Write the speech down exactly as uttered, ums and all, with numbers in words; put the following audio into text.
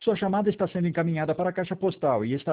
Sua chamada está sendo encaminhada para a caixa postal e está